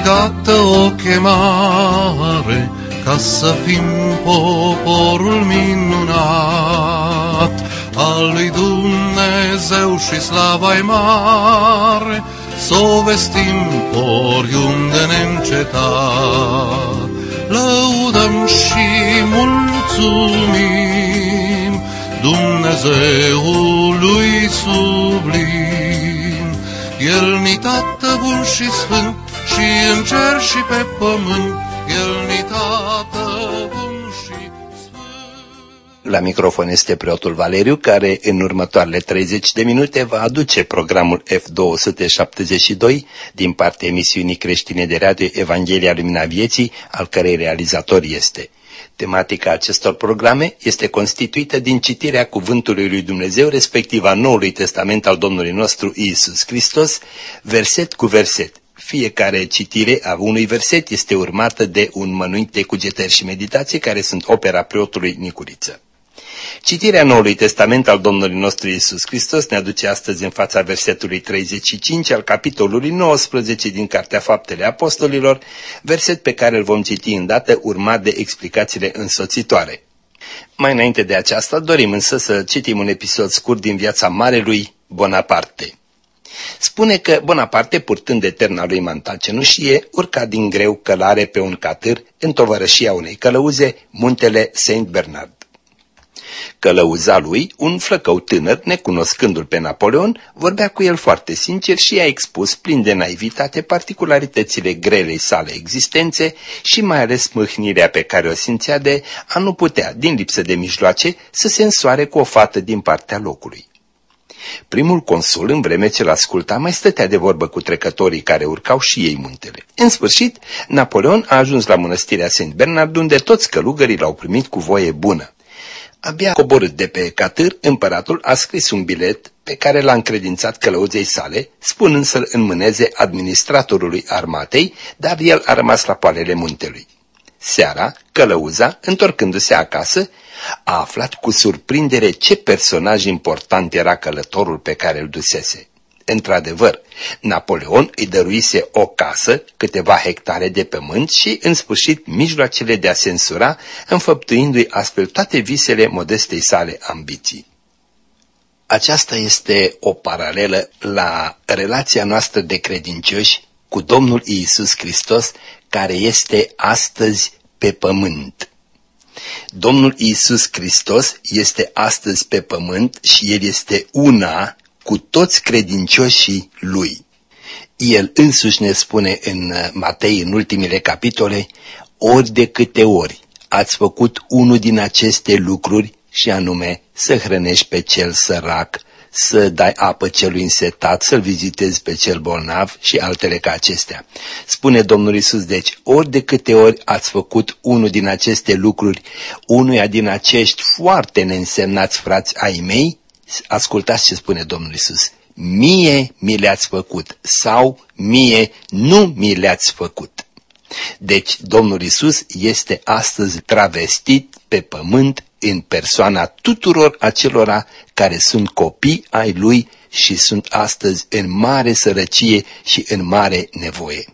dată o chemare ca să fim poporul minunat al lui Dumnezeu și slava-i mare, s-o vestim oriunde neîncetat. Lăudăm și mulțumim Dumnezeului sublim. El ni Tată bun și sfânt, și în cer și pe pământ, El ni Tată bun și sfânt. La microfon este preotul Valeriu, care în următoarele 30 de minute va aduce programul F272 din partea emisiunii creștine de radio Evanghelia Lumina Vieții, al cărei realizator este. Tematica acestor programe este constituită din citirea Cuvântului lui Dumnezeu, respectiv a Noului Testament al Domnului nostru Iisus Hristos, verset cu verset. Fiecare citire a unui verset este urmată de un mănânc de cugetări și meditații, care sunt opera preotului Nicuriță. Citirea Noului Testament al Domnului nostru Iisus Hristos ne aduce astăzi în fața versetului 35 al capitolului 19 din Cartea Faptele Apostolilor, verset pe care îl vom citi îndată, urmat de explicațiile însoțitoare. Mai înainte de aceasta, dorim însă să citim un episod scurt din viața marelui Bonaparte. Spune că Bonaparte, purtând eterna lui manta cenușie, urca din greu călare pe un catâr în tovărășia unei călăuze, muntele Saint Bernard. Călăuza lui, un flăcău tânăr, necunoscându-l pe Napoleon, vorbea cu el foarte sincer și i-a expus plin de naivitate particularitățile grelei sale existențe și mai ales mâhnirea pe care o simțea de a nu putea, din lipsă de mijloace, să se însoare cu o fată din partea locului. Primul consul, în vreme ce l-asculta, mai stătea de vorbă cu trecătorii care urcau și ei muntele. În sfârșit, Napoleon a ajuns la mănăstirea Saint Bernard, unde toți călugării l-au primit cu voie bună. Abia coborât de pe catâr, împăratul a scris un bilet pe care l-a încredințat călăuzei sale, spunând să-l înmâneze administratorului armatei, dar el a rămas la poalele muntelui. Seara, călăuza, întorcându-se acasă, a aflat cu surprindere ce personaj important era călătorul pe care îl dusese. Într-adevăr, Napoleon îi dăruise o casă, câteva hectare de pământ și, în sfârșit, mijloacele de a se însura, înfăptuindu-i astfel toate visele modestei sale ambiții. Aceasta este o paralelă la relația noastră de credincioși cu Domnul Iisus Hristos, care este astăzi pe pământ. Domnul Iisus Hristos este astăzi pe pământ și El este una cu toți credincioșii Lui. El însuși ne spune în Matei, în ultimile capitole, ori de câte ori ați făcut unul din aceste lucruri, și anume să hrănești pe cel sărac, să dai apă celui însetat, să-l vizitezi pe cel bolnav și altele ca acestea. Spune Domnul Iisus, deci, ori de câte ori ați făcut unul din aceste lucruri, unuia din acești foarte neînsemnați frați ai mei, ascultați ce spune Domnul Iisus, mie mi le-ați făcut sau mie nu mi le-ați făcut. Deci Domnul Iisus este astăzi travestit pe pământ în persoana tuturor acelora care sunt copii ai Lui și sunt astăzi în mare sărăcie și în mare nevoie.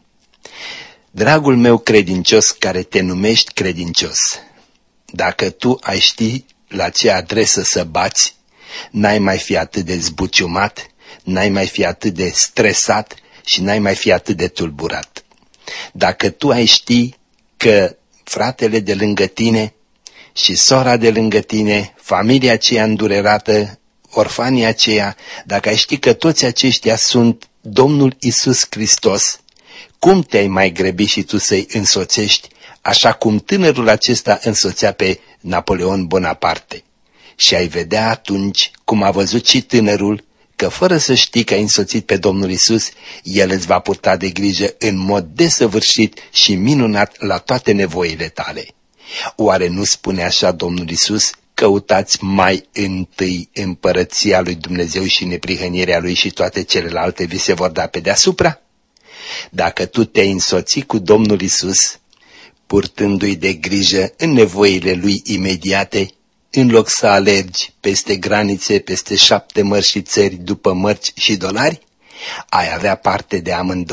Dragul meu credincios care te numești credincios, dacă tu ai ști la ce adresă să bați, n-ai mai fi atât de zbuciumat, n-ai mai fi atât de stresat și n-ai mai fi atât de tulburat. Dacă tu ai ști că fratele de lângă tine și sora de lângă tine, familia aceea îndurerată, orfanii aceia, dacă ai ști că toți aceștia sunt Domnul Iisus Hristos, cum te-ai mai grăbi și tu să-i însoțești, așa cum tânărul acesta însoțea pe Napoleon Bonaparte? Și ai vedea atunci, cum a văzut și tânărul, că fără să știi că ai însoțit pe Domnul Iisus, El îți va purta de grijă în mod desăvârșit și minunat la toate nevoile tale. Oare nu spune așa Domnul Iisus? Căutați mai întâi împărăția lui Dumnezeu și neprihănirea Lui și toate celelalte vi se vor da pe deasupra? Dacă tu te-ai însoțit cu Domnul Iisus, purtându-i de grijă în nevoile Lui imediate, în loc să alergi peste granițe, peste 7 mări și țări după mărci și dolari, ai avea parte de amândouă,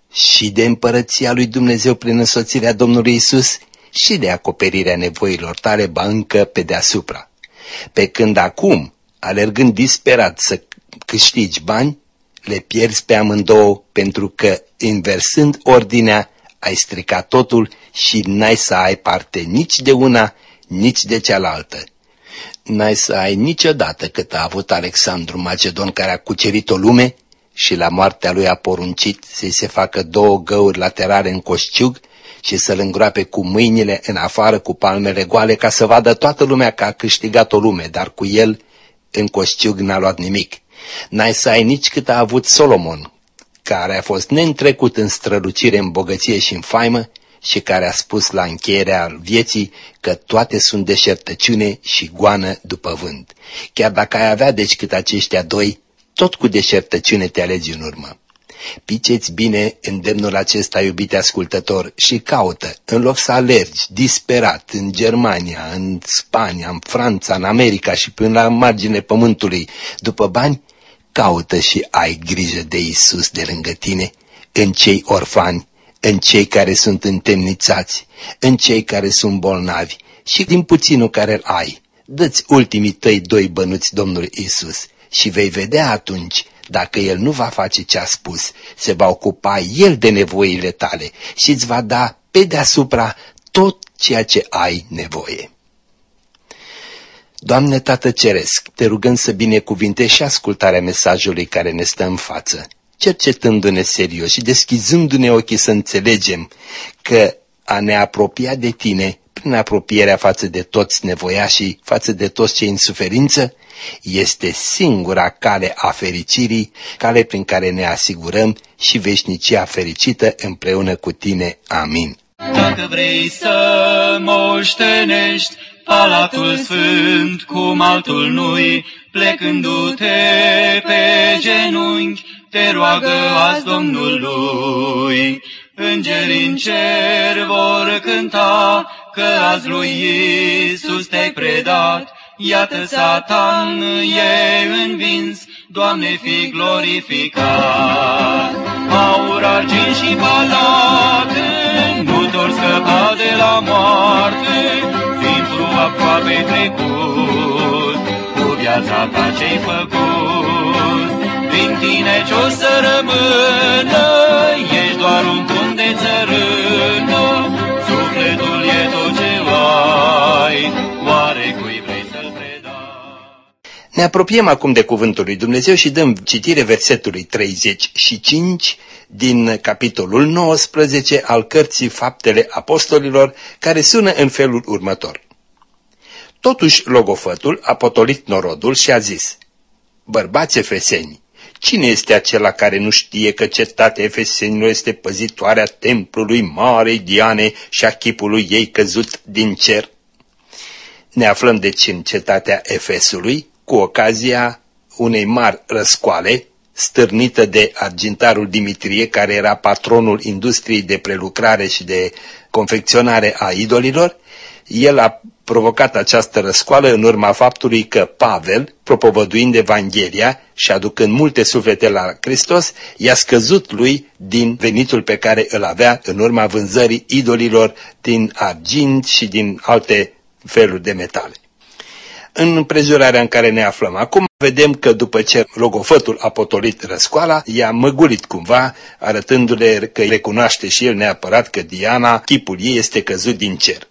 și de împărăția lui Dumnezeu prin însoțirea Domnului Isus și de acoperirea nevoilor tale, ba încă pe deasupra. Pe când acum, alergând disperat să câștigi bani, le pierzi pe amândouă, pentru că, inversând ordinea, ai stricat totul și n-ai să ai parte nici de una, nici de cealaltă. N-ai să ai niciodată cât a avut Alexandru Macedon, care a cucerit o lume și la moartea lui a poruncit să-i se facă 2 găuri laterale în coșciug și să-l îngroape cu mâinile în afară cu palmele goale, ca să vadă toată lumea că a câștigat o lume, dar cu el în coșciug n-a luat nimic. N-ai să ai nici cât a avut Solomon, care a fost neîntrecut în strălucire, în bogăție și în faimă și care a spus la încheierea vieții că toate sunt deșertăciune și goană după vânt. Chiar dacă ai avea deci cât aceștia 2, tot cu deșertăciune te alegi în urmă. Piceți bine îndemnul acesta, iubite ascultător, și caută, în loc să alergi disperat în Germania, în Spania, în Franța, în America și până la marginile pământului după bani, caută și ai grijă de Isus de lângă tine, în cei orfani, în cei care sunt întemnițați, în cei care sunt bolnavi și din puținul care îl ai. Dă-ți ultimii tăi 2 bănuți Domnului Isus și vei vedea atunci, dacă El nu va face ce a spus, se va ocupa El de nevoile tale și îți va da pe deasupra tot ceea ce ai nevoie. Doamne Tată Ceresc, te rugăm să binecuvintești și ascultarea mesajului care ne stă în față, cercetându-ne serios și deschizându-ne ochii să înțelegem că a ne apropia de tine, prin apropierea față de toți nevoiașii, față de toți cei în suferință, este singura cale a fericirii, cale prin care ne asigurăm și veșnicia fericită împreună cu tine. Amin. Dacă vrei să moștenești Palatul Sfânt cum altul nu-i, plecându-te pe genunchi, te roagă azi Domnului. Îngerii în cer vor cânta că azi lui Iisus te-ai predat. Iată Satan e învins, Doamne, fi glorificat. Aur, argint și palate nu te-or scăpa de la moarte, fiind tu aproape trecut cu viața ta ce-ai făcut. Prin tine ce-o să rămână, ești doar un pumn de țărână, sufletul e tot ce ai, oare cui vrei să-l predai? Ne apropiem acum de cuvântul lui Dumnezeu și dăm citire versetului 35 din capitolul 19 al cărții Faptele Apostolilor, care sună în felul următor. Totuși logofătul a potolit norodul și a zis: Bărbați efeseni, cine este acela care nu știe că cetatea efesenilor este păzitoarea templului Marei Diane și a chipului ei căzut din cer? Ne aflăm deci în cetatea Efesului, cu ocazia unei mari răscoale stârnită de argintarul Dimitrie, care era patronul industriei de prelucrare și de confecționare a idolilor. El a provocat această răscoală în urma faptului că Pavel, propovăduind Evanghelia și aducând multe suflete la Hristos, i-a scăzut lui din venitul pe care îl avea în urma vânzării idolilor din argint și din alte feluri de metale. În împrejurarea în care ne aflăm acum, vedem că după ce logofătul a potolit răscoala, i-a măgulit cumva, arătându-le că recunoaște și el neapărat că Diana, chipul ei, este căzut din cer.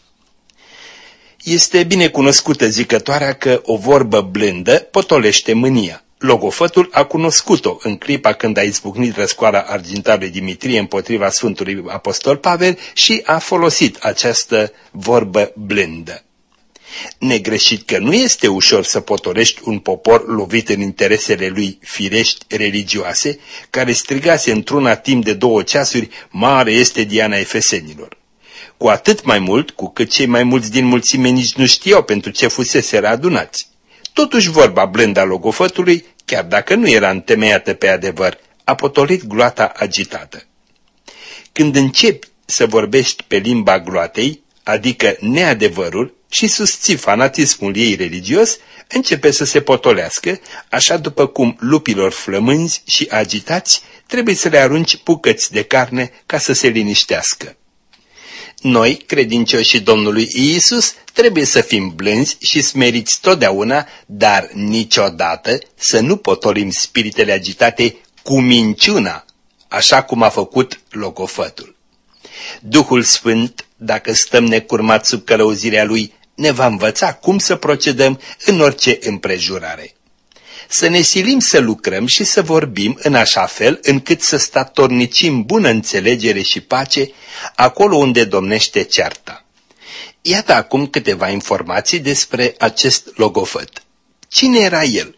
Este bine cunoscută zicătoarea că o vorbă blândă potolește mânia. Logofătul a cunoscut-o în clipa când a izbucnit răscoala argintarului Dimitrie împotriva Sfântului Apostol Pavel și a folosit această vorbă blândă. Negreșit că nu este ușor să potolești un popor lovit în interesele lui firești religioase, care strigase într-una timp de 2 ceasuri: mare este Diana Efesenilor. Cu atât mai mult cu cât cei mai mulți din mulțime nici nu știau pentru ce fuseseră adunați. Totuși vorba blândă a logofătului, chiar dacă nu era întemeiată pe adevăr, a potolit gloata agitată. Când începi să vorbești pe limba gloatei, adică neadevărul, și susții fanatismul ei religios, începe să se potolească, așa după cum lupilor flămânzi și agitați trebuie să le arunci bucăți de carne ca să se liniștească. Noi, credincioșii Domnului Iisus, trebuie să fim blânzi și smeriți totdeauna, dar niciodată să nu potolim spiritele agitate cu minciuna, așa cum a făcut logofătul. Duhul Sfânt, dacă stăm necurmați sub călăuzirea Lui, ne va învăța cum să procedăm în orice împrejurare. Să ne silim să lucrăm și să vorbim în așa fel încât să statornicim bună înțelegere și pace acolo unde domnește cearta. Iată acum câteva informații despre acest logofăt. Cine era el?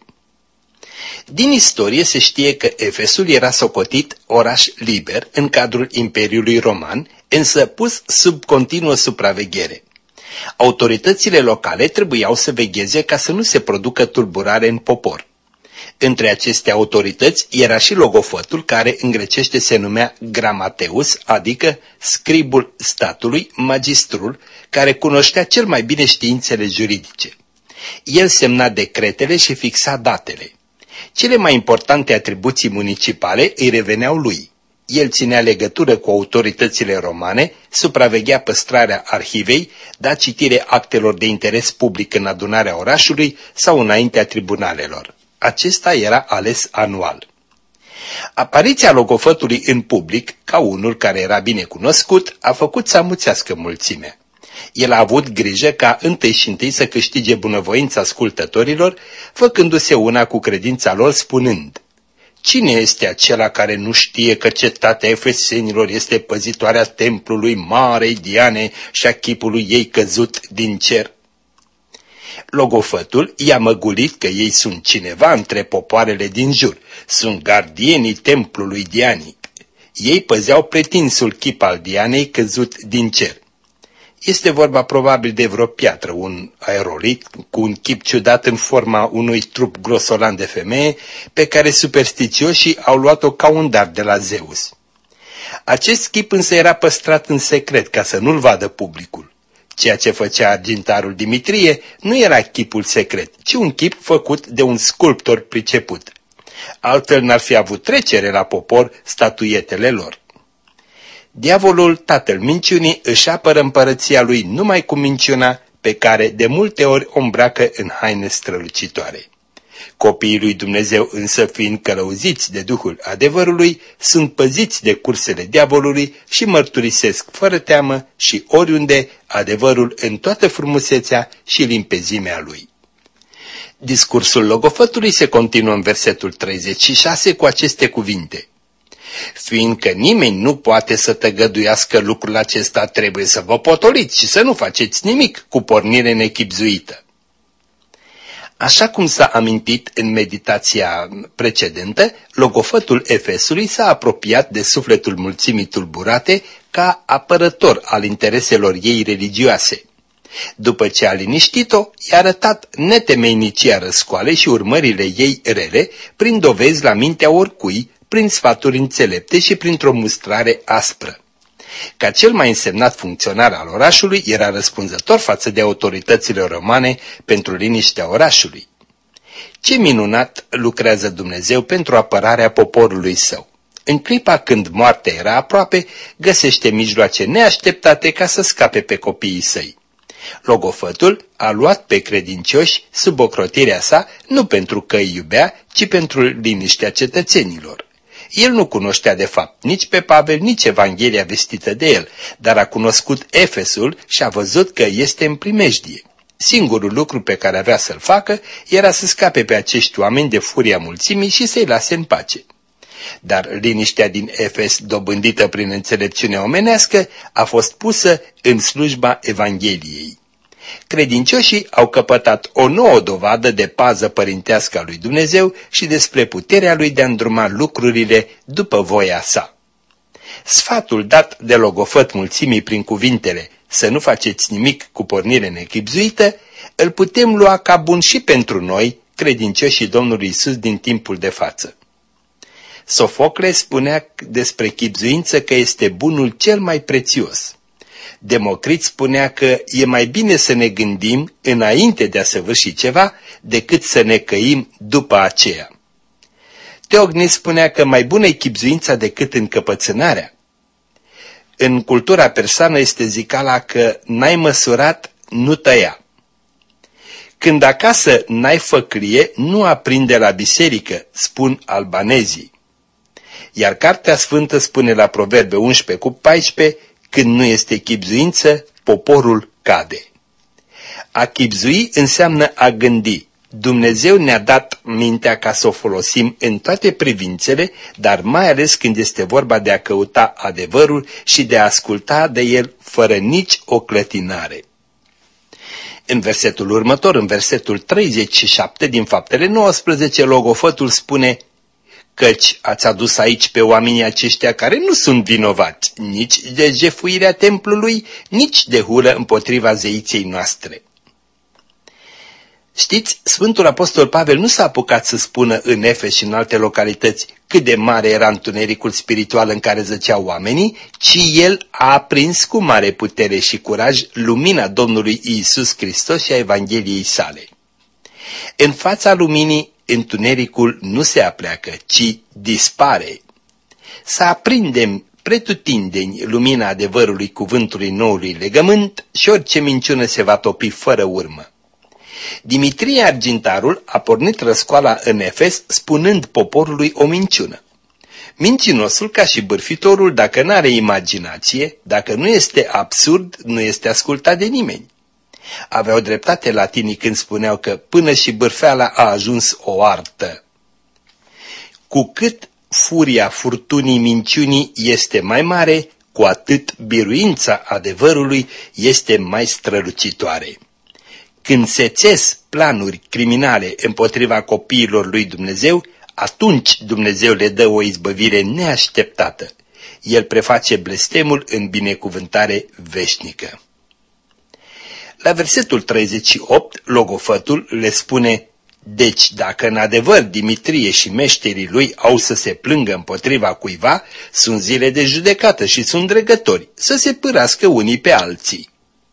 Din istorie se știe că Efesul era socotit oraș liber în cadrul Imperiului Roman, însă pus sub continuă supraveghere. Autoritățile locale trebuiau să vegheze ca să nu se producă tulburare în popor. Între aceste autorități era și logofătul, care în grecește se numea Gramateus, adică scribul statului, magistrul, care cunoștea cel mai bine științele juridice. El semna decretele și fixa datele. Cele mai importante atribuții municipale îi reveneau lui. El ținea legătură cu autoritățile romane, supraveghea păstrarea arhivei, da citire actelor de interes public în adunarea orașului sau înaintea tribunalelor. Acesta era ales anual. Apariția logofătului în public, ca unul care era bine cunoscut, a făcut să amuțească mulțimea. El a avut grijă ca întâi și întâi să câștige bunăvoința ascultătorilor, făcându-se una cu credința lor, spunând: cine este acela care nu știe că cetatea efesenilor este păzitoarea templului Marei Diane și a chipului ei căzut din cer? Logofătul i-a măgulit că ei sunt cineva între popoarele din jur, sunt gardienii templului Dianic. Ei păzeau pretinsul chip al Dianei căzut din cer. Este vorba probabil de vreo piatră, un aerolit cu un chip ciudat în forma unui trup grosolan de femeie, pe care superstițioșii au luat-o ca un dar de la Zeus. Acest chip însă era păstrat în secret ca să nu-l vadă publicul. Ceea ce făcea argintarul Dimitrie nu era chipul secret, ci un chip făcut de un sculptor priceput. Altfel n-ar fi avut trecere la popor statuietele lor. Diavolul, tatăl minciunii, își apără împărăția lui numai cu minciuna, pe care de multe ori o îmbracă în haine strălucitoare. Copiii lui Dumnezeu însă, fiind călăuziți de Duhul adevărului, sunt păziți de cursele diavolului și mărturisesc fără teamă și oriunde adevărul în toată frumusețea și limpezimea lui. Discursul logofătului se continuă în versetul 36 cu aceste cuvinte: fiindcă nimeni nu poate să tăgăduiască lucrul acesta, trebuie să vă potoliți și să nu faceți nimic cu pornire nechibzuită. Așa cum s-a amintit în meditația precedentă, logofătul Efesului s-a apropiat de sufletul mulțimii tulburate ca apărător al intereselor ei religioase. După ce a liniștit-o, i-a arătat netemeinicia răscoale și urmările ei rele prin dovezi la mintea oricui, prin sfaturi înțelepte și printr-o mustrare aspră. Ca cel mai însemnat funcționar al orașului, era răspunzător față de autoritățile romane pentru liniștea orașului. Ce minunat lucrează Dumnezeu pentru apărarea poporului său! În clipa când moartea era aproape, găsește mijloace neașteptate ca să scape pe copiii săi. Logofătul a luat pe credincioși sub ocrotirea sa nu pentru că îi iubea, ci pentru liniștea cetățenilor. El nu cunoștea de fapt nici pe Pavel, nici Evanghelia vestită de el, dar a cunoscut Efesul și a văzut că este în primejdie. Singurul lucru pe care avea să-l facă era să scape pe acești oameni de furia mulțimii și să-i lase în pace. Dar liniștea din Efes, dobândită prin înțelepciunea omenească, a fost pusă în slujba Evangheliei. Credincioșii au căpătat o nouă dovadă de pază părintească a lui Dumnezeu și despre puterea lui de a îndruma lucrurile după voia sa. Sfatul dat de logofăt mulțimii prin cuvintele să nu faceți nimic cu pornire nechibzuită, îl putem lua ca bun și pentru noi, credincioșii Domnului Iisus din timpul de față. Sofocle spunea despre chibzuință că este bunul cel mai prețios. Democrit spunea că e mai bine să ne gândim înainte de a săvârși ceva decât să ne căim după aceea. Teognis spunea că mai bună e chibzuința decât încăpățânarea. În cultura persană este zicala că n-ai măsurat, nu tăia. Când acasă n-ai făclie, nu aprinde la biserică, spun albanezii. Iar Cartea Sfântă spune la Proverbe 11:14, când nu este chibzuință, poporul cade. A chibzui înseamnă a gândi. Dumnezeu ne-a dat mintea ca să o folosim în toate privințele, dar mai ales când este vorba de a căuta adevărul și de a asculta de el fără nici o clătinare. În versetul următor, în versetul 37 din Faptele 19, logofătul spune: căci ați adus aici pe oamenii aceștia care nu sunt vinovați nici de jefuirea templului, nici de hulă împotriva zeiței noastre. Știți, Sfântul Apostol Pavel nu s-a apucat să spună în Efes și în alte localități cât de mare era întunericul spiritual în care zăceau oamenii, ci el a aprins cu mare putere și curaj lumina Domnului Iisus Hristos și a Evangheliei sale. În fața luminii, întunericul nu se apleacă, ci dispare. Să aprindem pretutindeni lumina adevărului cuvântului noului legământ și orice minciună se va topi fără urmă. Dimitrie Argintarul a pornit răscoala în Efes spunând poporului o minciună. Mincinosul, ca și bârfitorul, dacă n-are imaginație, dacă nu este absurd, nu este ascultat de nimeni. Aveau dreptate latinii când spuneau că până și bârfeala a ajuns o artă. Cu cât furia furtunii minciunii este mai mare, cu atât biruința adevărului este mai strălucitoare. Când se țes planuri criminale împotriva copiilor lui Dumnezeu, atunci Dumnezeu le dă o izbăvire neașteptată. El preface blestemul în binecuvântare veșnică. La versetul 38, logofătul le spune: deci dacă în adevăr Dimitrie și meșterii lui au să se plângă împotriva cuiva, sunt zile de judecată și sunt dregători, să se pârască unii pe alții.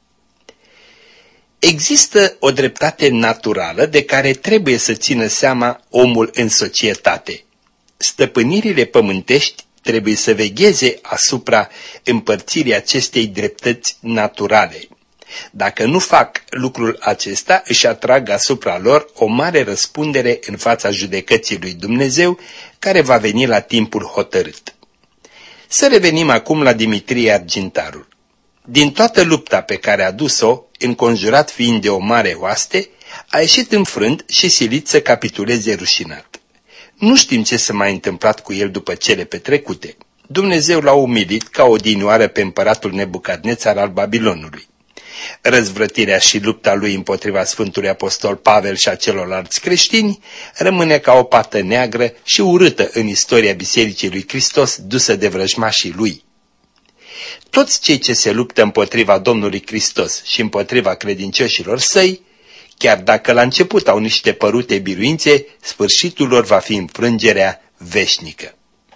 Există o dreptate naturală de care trebuie să țină seama omul în societate. Stăpânirile pământești trebuie să vegheze asupra împărțirii acestei dreptăți naturale. Dacă nu fac lucrul acesta, își atrag asupra lor o mare răspundere în fața judecății lui Dumnezeu, care va veni la timpul hotărât. Să revenim acum la Dimitrie Argintarul. Din toată lupta pe care a dus-o, înconjurat fiind de o mare oaste, a ieșit înfrânt și silit să capituleze rușinat. Nu știm ce s-a mai întâmplat cu el după cele petrecute. Dumnezeu l-a umilit ca odinioară pe împăratul Nebucadnețar al Babilonului. Răzvrătirea și lupta lui împotriva Sfântului Apostol Pavel și a celorlalți creștini rămâne ca o pată neagră și urâtă în istoria Bisericii lui Hristos dusă de vrăjmașii lui. Toți cei ce se luptă împotriva Domnului Hristos și împotriva credincioșilor săi, chiar dacă la început au niște părute biruințe, sfârșitul lor va fi înfrângerea veșnică.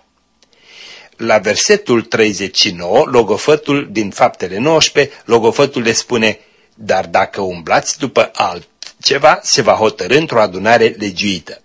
La versetul 39, logofătul din Faptele 19, logofătul le spune: dar dacă umblați după altceva, se va hotărî într-o adunare legiuită.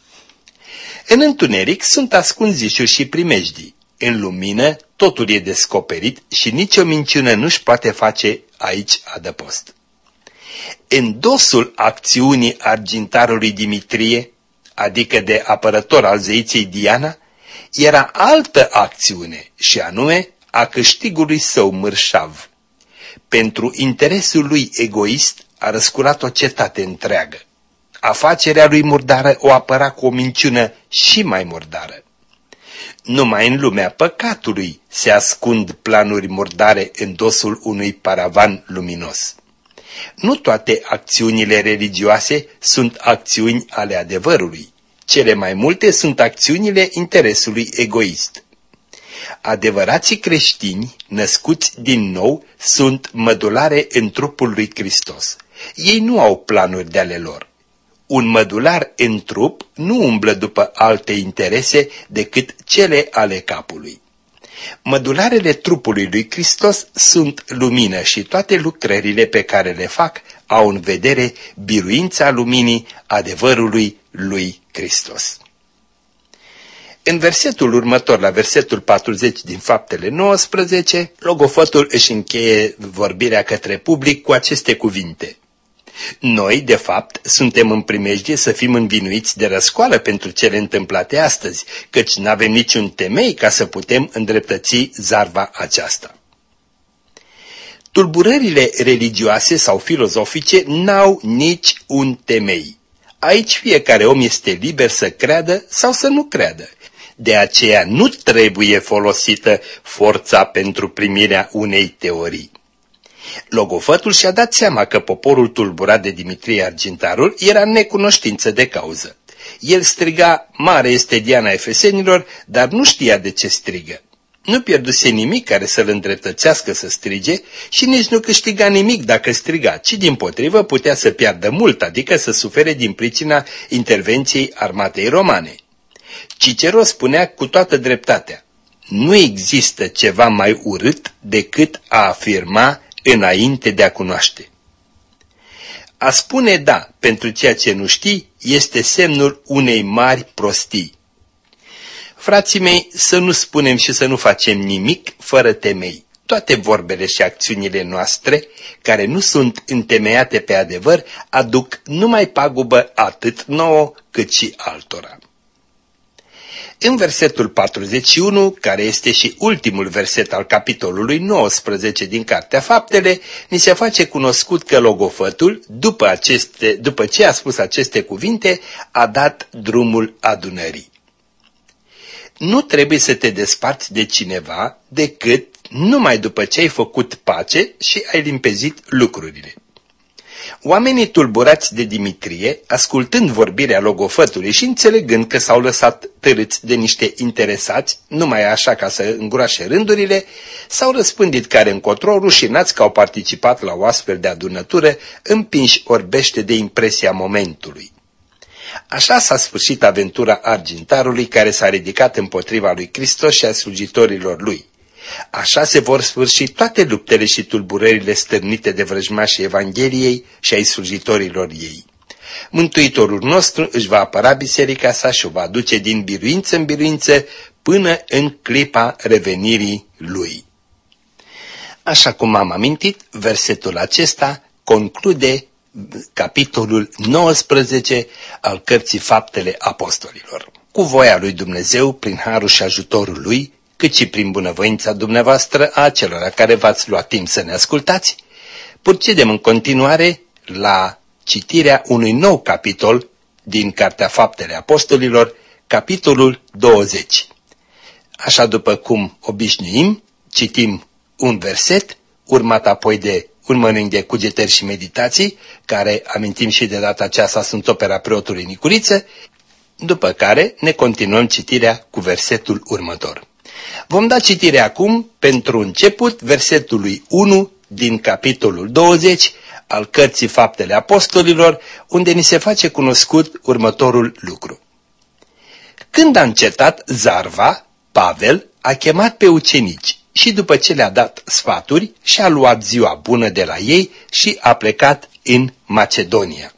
În întuneric sunt ascunși zișuri și primejdii. În lumină totul e descoperit și nicio minciună nu-și poate face aici adăpost. În dosul acțiunii argintarului Dimitrie, adică de apărător al zeiței Diana, era altă acțiune, și anume a câștigului său mărșav. Pentru interesul lui egoist a răsculat o cetate întreagă. Afacerea lui murdară o apăra cu o minciună și mai murdară. Numai în lumea păcatului se ascund planuri murdare în dosul unui paravan luminos. Nu toate acțiunile religioase sunt acțiuni ale adevărului. Cele mai multe sunt acțiunile interesului egoist. Adevărații creștini, născuți din nou, sunt mădulare în trupul lui Hristos. Ei nu au planuri de ale lor. Un mădular în trup nu umblă după alte interese decât cele ale capului. Mădularele trupului lui Hristos sunt lumină și toate lucrările pe care le fac au în vedere biruința luminii adevărului lui Hristos. În versetul următor, la versetul 40 din Faptele 19, logofotul își încheie vorbirea către public cu aceste cuvinte. Noi, de fapt, suntem în primejdie să fim învinuiți de răscoală pentru cele întâmplate astăzi, căci n-avem niciun temei ca să putem îndreptăți zarva aceasta. Tulburările religioase sau filozofice n-au nici un temei. Aici fiecare om este liber să creadă sau să nu creadă. De aceea nu trebuie folosită forța pentru primirea unei teorii. Logofătul și-a dat seama că poporul tulburat de Dimitrie Argintarul era în necunoștință de cauză. El striga, mare este Diana efesenilor, dar nu știa de ce strigă. Nu pierduse nimic care să-l îndreptățească să strige și nici nu câștiga nimic dacă striga, ci dimpotrivă putea să piardă mult, adică să sufere din pricina intervenției armatei romane. Cicero spunea cu toată dreptatea, nu există ceva mai urât decât a afirma înainte de a cunoaște. A spune da pentru ceea ce nu știi este semnul unei mari prostii. Frații mei, să nu spunem și să nu facem nimic fără temei. Toate vorbele și acțiunile noastre, care nu sunt întemeiate pe adevăr, aduc numai pagubă atât nouă cât și altora. În versetul 41, care este și ultimul verset al capitolului 19 din Cartea Faptele, ni se face cunoscut că logofătul, după ce a spus aceste cuvinte, a dat drumul adunării. Nu trebuie să te desparți de cineva decât numai după ce ai făcut pace și ai limpezit lucrurile. Oamenii tulburați de Dimitrie, ascultând vorbirea logofătului și înțelegând că s-au lăsat târâți de niște interesați, numai așa ca să îngroașe rândurile, s-au răspândit care încotro, rușinați că au participat la o astfel de adunătură, împinși orbește de impresia momentului. Așa s-a sfârșit aventura Argintarului care s-a ridicat împotriva lui Hristos și a slujitorilor lui. Așa se vor sfârși toate luptele și tulburările stârnite de vrăjmașii Evangheliei și ai slujitorilor ei. Mântuitorul nostru își va apăra biserica sa și o va duce din biruință în biruință până în clipa revenirii lui. Așa cum am amintit, versetul acesta conclude capitolul 19 al cărții Faptele Apostolilor. Cu voia lui Dumnezeu, prin harul și ajutorul lui, cât și prin bunăvoința dumneavoastră a acelora care v-ați luat timp să ne ascultați, procedem în continuare la citirea unui nou capitol din Cartea Faptele Apostolilor, capitolul 20. Așa după cum obișnuim, citim un verset, urmat apoi de un mănânc de cugetări și meditații, care, amintim și de data aceasta, sunt opera preotului Nicuriță, după care ne continuăm citirea cu versetul următor. Vom da citire acum, pentru început, versetului 1 din capitolul 20 al cărții Faptele Apostolilor, unde ni se face cunoscut următorul lucru. Când a încetat zarva, Pavel a chemat pe ucenici și după ce le-a dat sfaturi, și-a luat ziua bună de la ei și a plecat în Macedonia.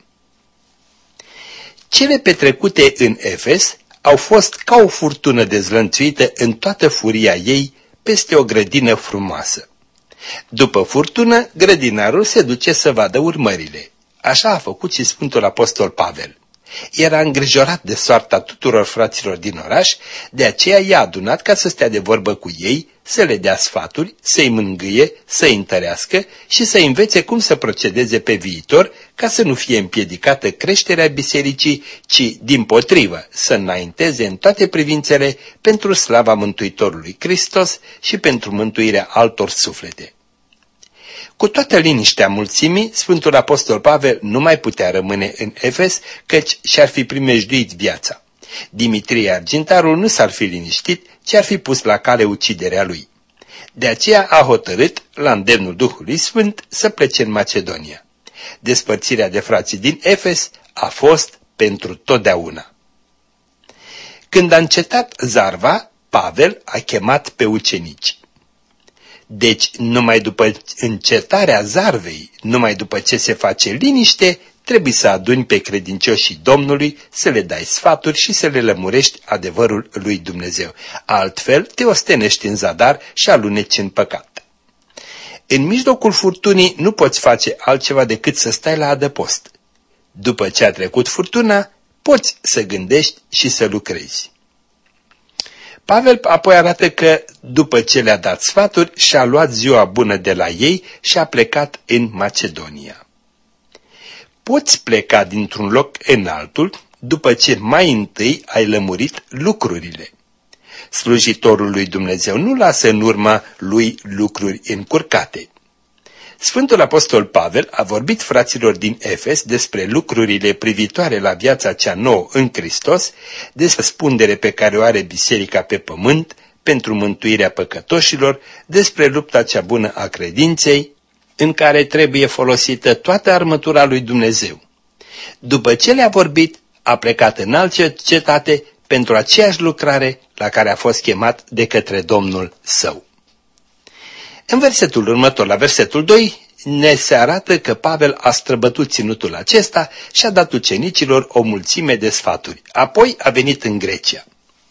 Cele petrecute în Efes au fost ca o furtună dezlănțuită în toată furia ei peste o grădină frumoasă. După furtună, grădinarul se duce să vadă urmările. Așa a făcut și Sfântul Apostol Pavel. Era îngrijorat de soarta tuturor fraților din oraș, de aceea i-a adunat ca să stea de vorbă cu ei, să le dea sfaturi, să-i mângâie, să-i întărească și să-i învețe cum să procedeze pe viitor, ca să nu fie împiedicată creșterea bisericii, ci, dimpotrivă, să înainteze în toate privințele pentru slava Mântuitorului Hristos și pentru mântuirea altor suflete. Cu toată liniștea mulțimii, Sfântul Apostol Pavel nu mai putea rămâne în Efes, căci și-ar fi primejduit viața. Dimitrie Argintarul nu s-ar fi liniștit, ci ar fi pus la cale uciderea lui. De aceea a hotărât, la îndemnul Duhului Sfânt, să plece în Macedonia. Despărțirea de frații din Efes a fost pentru totdeauna. Când a încetat zarva, Pavel a chemat pe ucenici. Deci, numai după încetarea zarvei, numai după ce se face liniște, trebuie să aduni pe credincioșii Domnului, să le dai sfaturi și să le lămurești adevărul lui Dumnezeu. Altfel te ostenești în zadar și aluneci în păcat. În mijlocul furtunii nu poți face altceva decât să stai la adăpost. După ce a trecut furtuna, poți să gândești și să lucrezi. Pavel apoi arată că, după ce le-a dat sfaturi, și-a luat ziua bună de la ei și a plecat în Macedonia. Poți pleca dintr-un loc în altul după ce mai întâi ai lămurit lucrurile. Slujitorul lui Dumnezeu nu lasă în urma lui lucruri încurcate. Sfântul Apostol Pavel a vorbit fraților din Efes despre lucrurile privitoare la viața cea nouă în Hristos, despre răspundere pe care o are biserica pe pământ pentru mântuirea păcătoșilor, despre lupta cea bună a credinței, în care trebuie folosită toată armătura lui Dumnezeu. După ce le-a vorbit, a plecat în altă cetate pentru aceeași lucrare la care a fost chemat de către Domnul său. În versetul următor, la versetul 2, ne se arată că Pavel a străbătut ținutul acesta și a dat ucenicilor o mulțime de sfaturi. Apoi a venit în Grecia.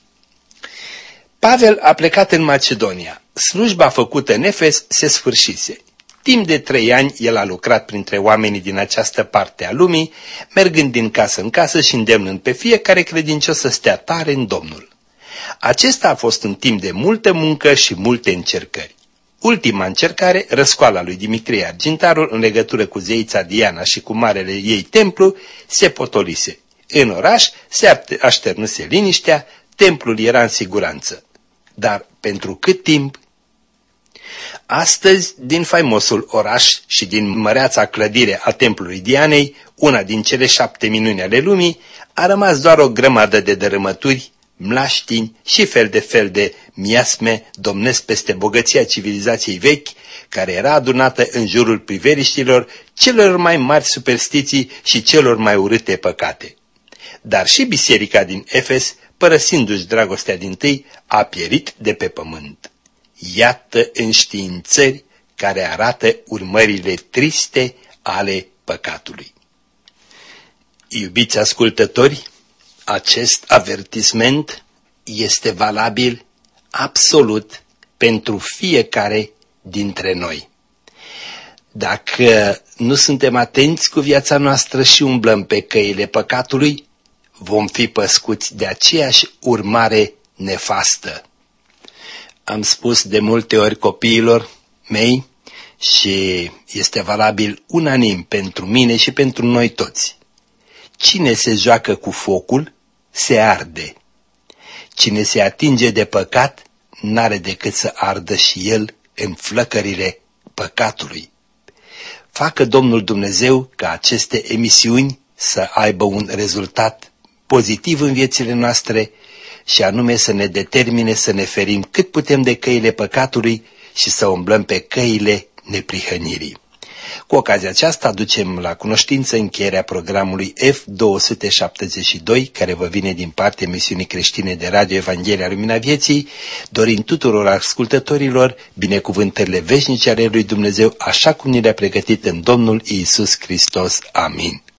Pavel a plecat în Macedonia. Slujba făcută în Efes se sfârșise. Timp de 3 ani el a lucrat printre oamenii din această parte a lumii, mergând din casă în casă și îndemnând pe fiecare credincios să stea tare în Domnul. Acesta a fost un timp de multă muncă și multe încercări. Ultima încercare, răscoala lui Dimitrie Argintarul în legătură cu zeița Diana și cu marele ei templu, se potolise. În oraș se așternuse liniștea, templul era în siguranță. Dar pentru cât timp? Astăzi, din faimosul oraș și din măreața clădire a templului Dianei, una din cele 7 minuni ale lumii, a rămas doar o grămadă de dărâmături, mlaștini și fel de miasme domnesc peste bogăția civilizației vechi, care era adunată în jurul priveliștilor, celor mai mari superstiții și celor mai urâte păcate. Dar și biserica din Efes, părăsindu-și dragostea dintâi, a pierit de pe pământ. Iată înștiințări care arată urmările triste ale păcatului. Iubiți ascultători, acest avertisment este valabil absolut pentru fiecare dintre noi. Dacă nu suntem atenți cu viața noastră și umblăm pe căile păcatului, vom fi păscuți de aceeași urmare nefastă. Am spus de multe ori copiilor mei și este valabil unanim pentru mine și pentru noi toți. Cine se joacă cu focul, se arde. Cine se atinge de păcat, n-are decât să ardă și el în flăcările păcatului. Facă Domnul Dumnezeu ca aceste emisiuni să aibă un rezultat pozitiv în viețile noastre și anume să ne determine să ne ferim cât putem de căile păcatului și să umblăm pe căile neprihănirii. Cu ocazia aceasta aducem la cunoștință încheierea programului F272, care vă vine din partea emisiunii creștine de radio Evanghelia Lumina Vieții, dorind tuturor ascultătorilor binecuvântările veșnice ale lui Dumnezeu, așa cum ni le-a pregătit în Domnul Iisus Hristos. Amin.